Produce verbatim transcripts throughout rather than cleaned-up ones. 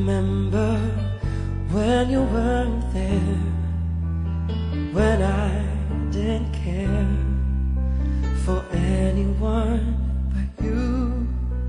remember when you weren't there, when I didn't care for anyone but you.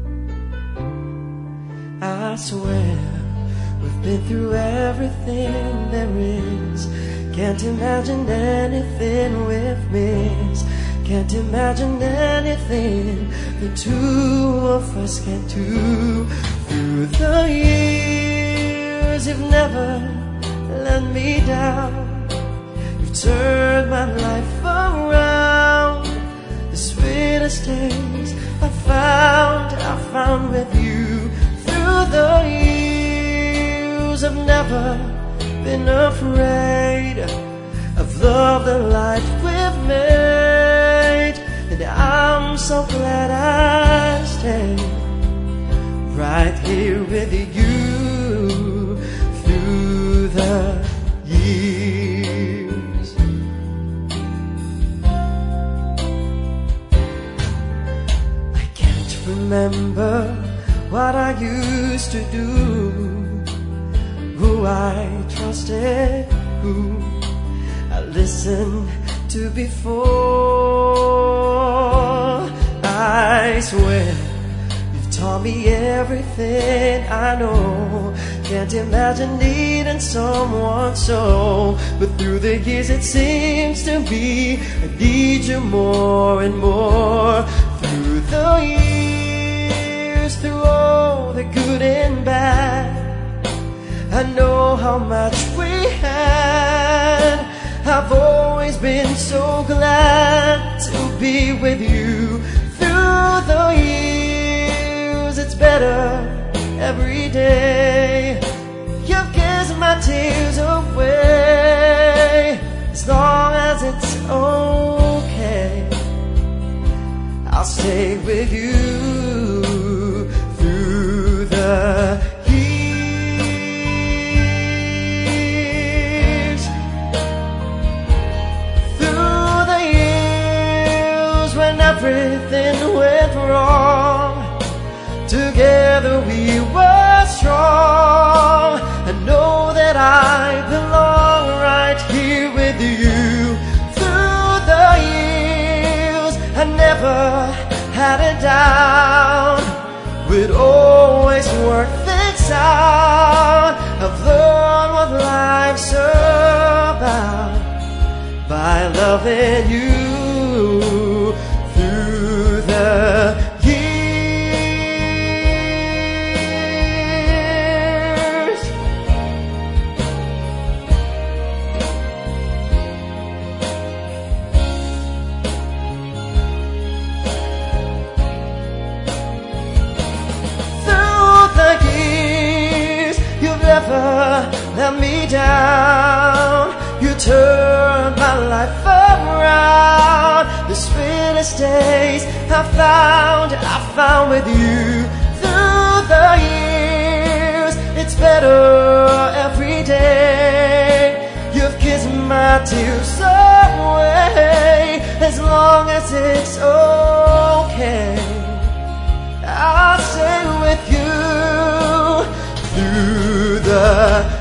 I swear we've been through everything there is. Can't imagine anything we've missed. Can't imagine anything the two of us can do. Through the years you've never let me down. You've turned my life around. The sweetest days I found, I found with you. Through the years I've never been afraid of love, the life we've made. And I'm so glad I stayed right here with you through the years. I can't remember what I used to do, who I trusted, who I listened to before. I swear you've taught me everything I know. Can't imagine needing someone so, but through the years it seems to me I need you more and more. Through the years, through all the good and bad, I know how much we had. I've always been so glad to be with you. Through the years, it's better every day. You've kissed my tears away. As long as it's okay, I'll stay with you through the everything went wrong. Together we were strong. I know that I belong right here with you. Through the years I never had a doubt we'd always work things out. I've learned what life's about by loving you through the years. Through the years, you've never let me down. You turned my life around. The sweetest days I found, I found with you. Through the years, it's better every day. You've kissed my tears away. As long as it's okay, I'll stay with you through the